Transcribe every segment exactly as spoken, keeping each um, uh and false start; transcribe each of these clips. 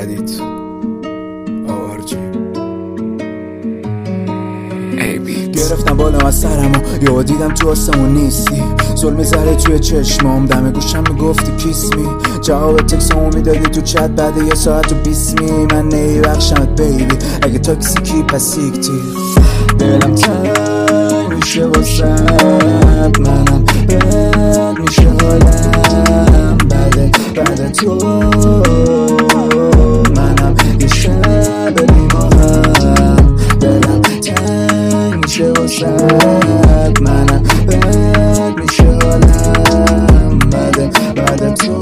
جدید آرجی گرفتم بالا از سرم و یا دیدم تو آسمون نیستی. ظلم زره توی چشمام، دم گوشم میگفتی کیس می. جواب تکسامو میدادی تو چت بعد یه ساعت و بیست می. من نیبخشمت بیبی اگه تاکسیکی پس سیکتی. دلم تنگ میشه واسد، منم بد میشه حالم بعد بعد تو. منم یه شب بیماهم، دلم تنگ میشه واسد، منم بد میشه حالم بعد بعد تو.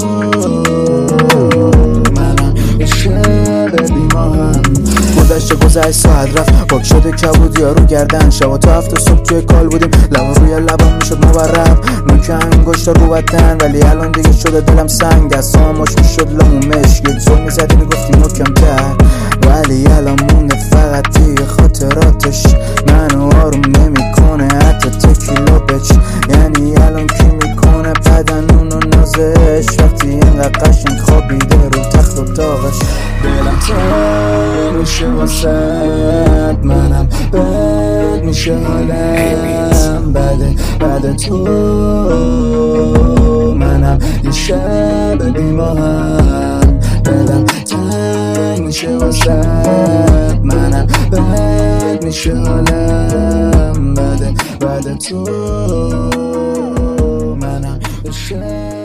منم یه شب بیماهم. گذشته گذشت ساعت رفت، پاک شده کبود یارو گردن. شبا تا هفت صبح توی کال بودیم، لبا روی لبام میشد مبرم. نوک انگشتا رو بدن ولی الان دیگه شده دلم سنگ. دستام مش میشد لامون مشک، یه زل میزدی میگفتی محکم تر. ولی الان مونده فقط دیگه خاطراتش، منو آروم نمیکنه حتی تکیلا بچ. یعنی الان کی میکنه بدن اونو نازش، وقتی اینقدر قشنگ خوابیده رو تخت و تاقش. دلم تنگ میشه واسد، منم بد میشه حالم بعد بعد تو. منم یه شب بیماهم، دلم تنگ میشه واسد، منم بد میشه حالم بعد بعد تو. منم یه شب